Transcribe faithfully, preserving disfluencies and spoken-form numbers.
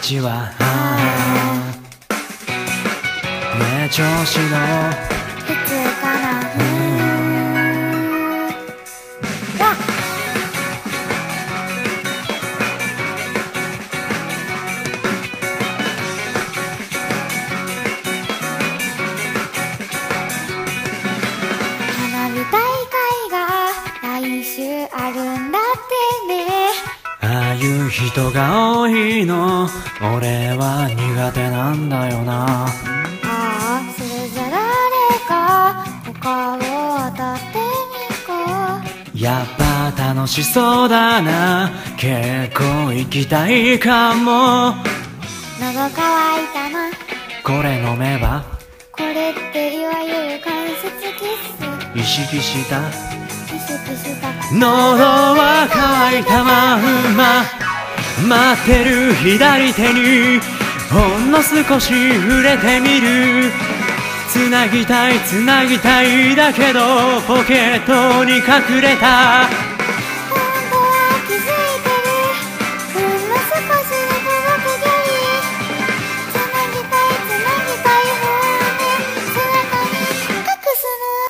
ちはねえ調子の普通かな。うーんわっ花火大会が来週あるんだってね。 ああいう人が多いの俺は苦手なんだよな。 ああそれじゃ誰か他を当たってみこう。 やっぱ楽しそうだな結構行きたいかも。 喉乾いたな。 これ飲めばこれっていわゆる関節キス。 意識した意識した喉は乾いたまんま待ってる左手にほんの少し触れてみる。つなぎたいつなぎたいだけどポケットに隠れた